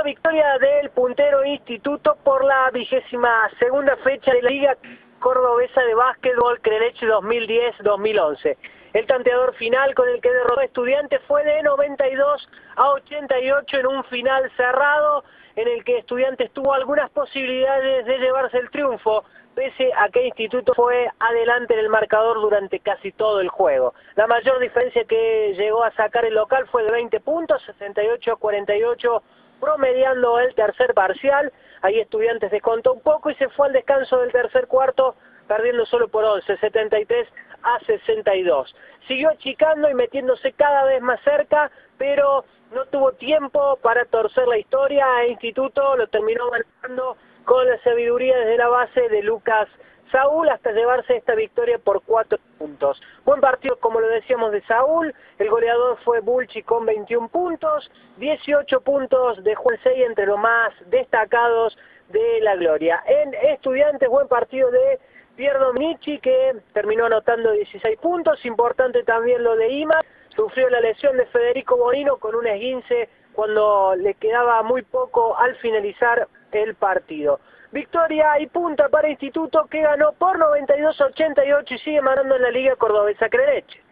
Segunda victoria del puntero Instituto por la 22ª fecha de la Liga Cordobesa de Básquetbol Creneche 2010-2011. El tanteador final con el que derrotó a Estudiantes fue de 92-88 en un final cerrado en el que Estudiantes tuvo algunas posibilidades de llevarse el triunfo, pese a que Instituto fue adelante en el marcador durante casi todo el juego. La mayor diferencia que llegó a sacar el local fue de 20 puntos, 68-48, promediando el tercer parcial. Ahí Estudiantes descontó un poco y se fue al descanso del tercer cuarto, perdiendo solo por 11, 73-62. Siguió achicando y metiéndose cada vez más cerca, pero no tuvo tiempo para torcer la historia. Instituto lo terminó ganando con la sabiduría desde la base de Lucas Saúl hasta llevarse esta victoria por 4 puntos. Buen partido, como lo decíamos, de Saúl. El goleador fue Bulchi con 21 puntos, 18 puntos de Juan Sey, entre los más destacados de la gloria. En Estudiantes, buen partido de Pier Dominici, que terminó anotando 16 puntos. Importante también lo de Ima. Sufrió la lesión de Federico Bonino con un esguince cuando le quedaba muy poco al finalizar el partido. Victoria y punta para Instituto, que ganó por 92-88 y sigue mandando en la Liga Cordobesa Creneche.